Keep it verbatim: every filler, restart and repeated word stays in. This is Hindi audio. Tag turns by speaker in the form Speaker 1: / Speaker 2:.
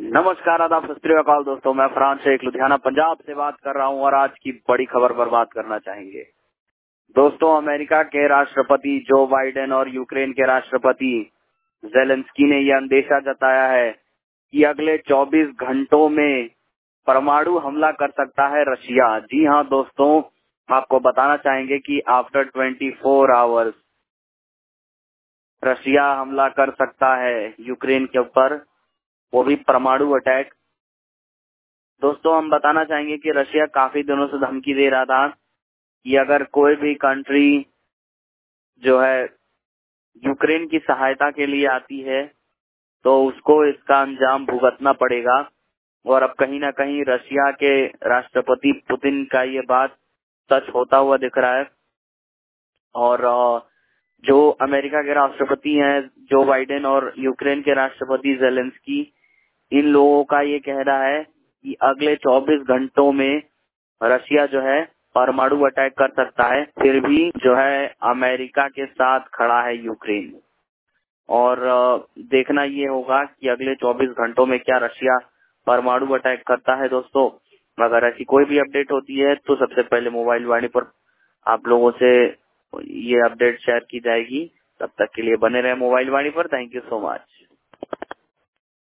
Speaker 1: नमस्कार, आदाब, सत श्री अकाल दोस्तों। मैं फरहान शेख लुधियाना पंजाब से बात कर रहा हूं और आज की बड़ी खबर पर बात करना चाहेंगे। दोस्तों, अमेरिका के राष्ट्रपति जो बाइडेन और यूक्रेन के राष्ट्रपति जेलेंस्की ने यह अंदेशा जताया है कि अगले चौबीस घंटों में परमाणु हमला कर सकता है रशिया। जी हां दोस्तों, आपको बताना चाहेंगे कि आफ्टर चौबीस आवर्स रशिया हमला कर सकता है यूक्रेन के ऊपर, वो भी परमाणु अटैक। दोस्तों, हम बताना चाहेंगे कि रशिया काफी दिनों से धमकी दे रहा था कि अगर कोई भी कंट्री जो है यूक्रेन की सहायता के लिए आती है तो उसको इसका अंजाम भुगतना पड़ेगा। और अब कहीं ना कहीं रशिया के राष्ट्रपति पुतिन का ये बात सच होता हुआ दिख रहा है। और जो अमेरिका के राष्ट्रपति हैं जो बाइडेन और यूक्रेन के राष्ट्रपति जेलेंस्की, इन लोगों का ये कहना है कि अगले चौबीस घंटों में रशिया जो है परमाणु अटैक कर सकता है। फिर भी जो है अमेरिका के साथ खड़ा है यूक्रेन। और देखना ये होगा कि अगले चौबीस घंटों में क्या रशिया परमाणु अटैक करता है। दोस्तों, अगर ऐसी कोई भी अपडेट होती है तो सबसे पहले मोबाइल वाणी पर आप लोगों से ये अपडेट शेयर की जाएगी। तब तक के लिए बने रहे मोबाइल वाणी पर। Thank you so much.